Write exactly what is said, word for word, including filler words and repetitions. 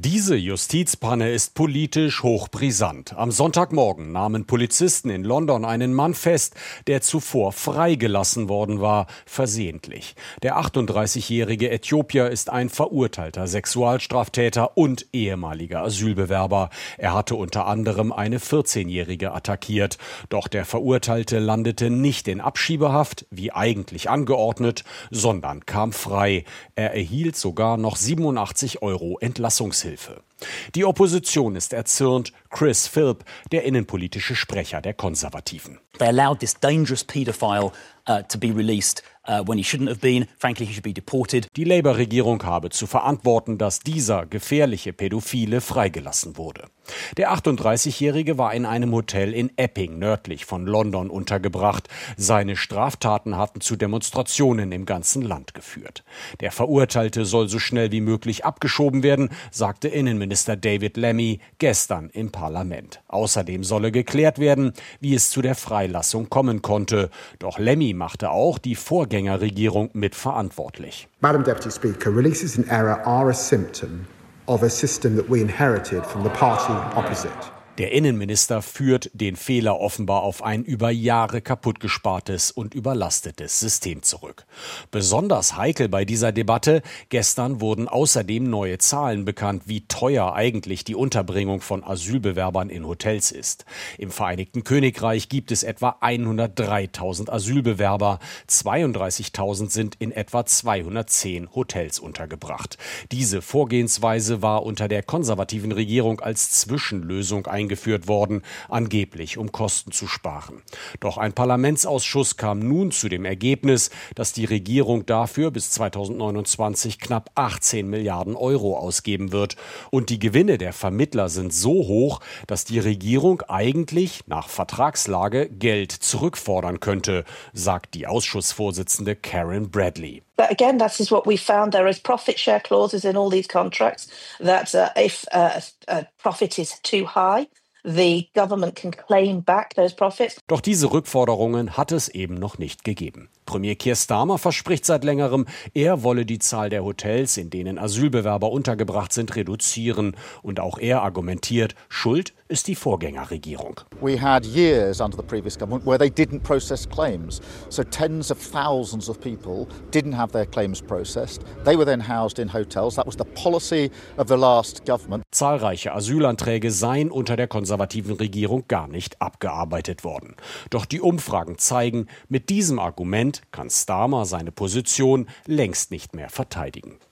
Diese Justizpanne ist politisch hochbrisant. Am Sonntagmorgen nahmen Polizisten in London einen Mann fest, der zuvor freigelassen worden war, versehentlich. Der achtunddreißigjährige Äthiopier ist ein verurteilter Sexualstraftäter und ehemaliger Asylbewerber. Er hatte unter anderem eine vierzehnjährige attackiert. Doch der Verurteilte landete nicht in Abschiebehaft, wie eigentlich angeordnet, sondern kam frei. Er erhielt sogar noch siebenundachtzig Euro Entlassungshilfe. Die Opposition ist erzürnt. Chris Philp, der innenpolitische Sprecher der Konservativen. They allowed this dangerous paedophile uh, to be released uh, when he shouldn't have been. Frankly, he should be deported. Die Labour-Regierung habe zu verantworten, dass dieser gefährliche Pädophile freigelassen wurde. Der achtunddreißigjährige war in einem Hotel in Epping, nördlich von London, untergebracht. Seine Straftaten hatten zu Demonstrationen im ganzen Land geführt. Der Verurteilte soll so schnell wie möglich abgeschoben werden, sagte Innenminister David Lammy gestern im Parlament. Außerdem solle geklärt werden, wie es zu der Freilassung kommen konnte. Doch Lammy machte auch die Vorgängerregierung mitverantwortlich. Madam Deputy Speaker, releases in error are a symptom of a system that we inherited from the party opposite. Der Innenminister führt den Fehler offenbar auf ein über Jahre kaputtgespartes und überlastetes System zurück. Besonders heikel bei dieser Debatte: Gestern wurden außerdem neue Zahlen bekannt, wie teuer eigentlich die Unterbringung von Asylbewerbern in Hotels ist. Im Vereinigten Königreich gibt es etwa hundertdreitausend Asylbewerber. zweiunddreißigtausend sind in etwa zweihundertzehn Hotels untergebracht. Diese Vorgehensweise war unter der konservativen Regierung als Zwischenlösung eingeführt worden, angeblich um Kosten zu sparen. Doch ein Parlamentsausschuss kam nun zu dem Ergebnis, dass die Regierung dafür bis zweitausendneunundzwanzig knapp achtzehn Milliarden Euro ausgeben wird. Und die Gewinne der Vermittler sind so hoch, dass die Regierung eigentlich nach Vertragslage Geld zurückfordern könnte, sagt die Ausschussvorsitzende Karen Bradley. But again, that is what we found. There is profit share clauses in all these contracts that uh, if uh, a profit is too high, the government can claim back those profits. Doch diese Rückforderungen hat es eben noch nicht gegeben. Premier Keir Starmer verspricht seit längerem, er wolle die Zahl der Hotels, in denen Asylbewerber untergebracht sind, reduzieren. Und auch er argumentiert, Schuld ist die Vorgängerregierung. We had years under the previous government where they didn't process claims. So tens of thousands of people didn't have their claims processed. They were then housed in hotels. That was the policy of the last government. Zahlreiche Asylanträge seien unter der konservativen Regierung gar nicht abgearbeitet worden. Doch die Umfragen zeigen, mit diesem Argument kann Starmer seine Position längst nicht mehr verteidigen.